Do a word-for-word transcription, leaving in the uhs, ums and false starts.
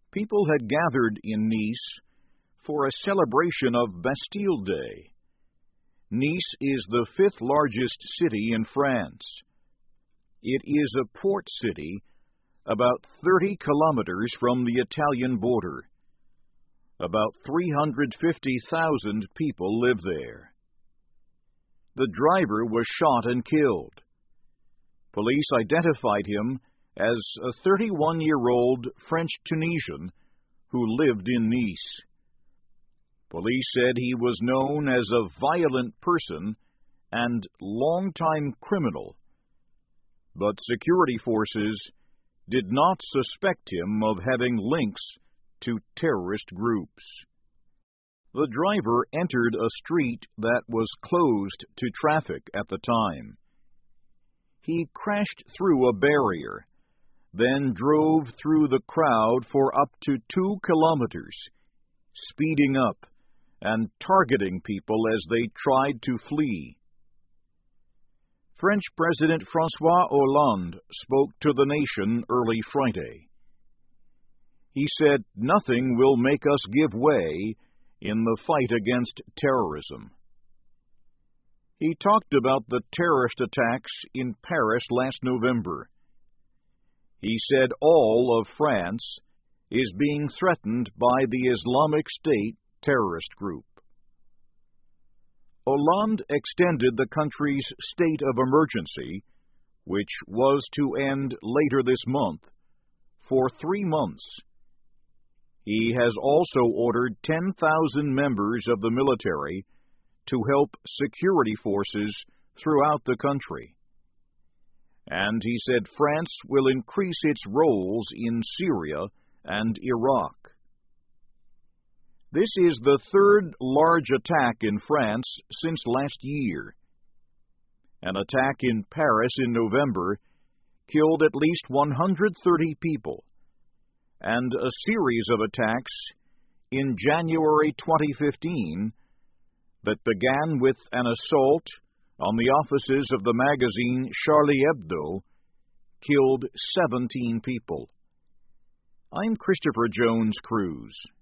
People had gathered in Nice for a celebration of Bastille Day. Nice is the fifth largest city in France. It is a port city about thirty kilometers from the Italian border. About three hundred fifty thousand people live there. The driver was shot and killed. Police identified him as a thirty-one-year-old French-Tunisian who lived in Nice. Police said he was known as a violent person and longtime criminal, but security forces did not suspect him of having links to terrorist groups. The driver entered a street that was closed to traffic at the time. He crashed through a barrier, then drove through the crowd for up to two kilometers, speeding up and targeting people as they tried to flee. French President François Hollande spoke to the nation early Friday. He said, "Nothing will make us give way in the fight against terrorism." He talked about the terrorist attacks in Paris last November. He said all of France is being threatened by the Islamic State terrorist group. Hollande extended the country's state of emergency, which was to end later this month, for three months. He has also ordered ten thousand members of the military to help security forces throughout the country. And he said France will increase its roles in Syria and Iraq. This is the third large attack in France since last year. An attack in Paris in November killed at least one hundred thirty people, and a series of attacks in January twenty fifteen that began with an assault on the offices of the magazine Charlie Hebdo killed seventeen people. I'm Christopher Jones Cruz.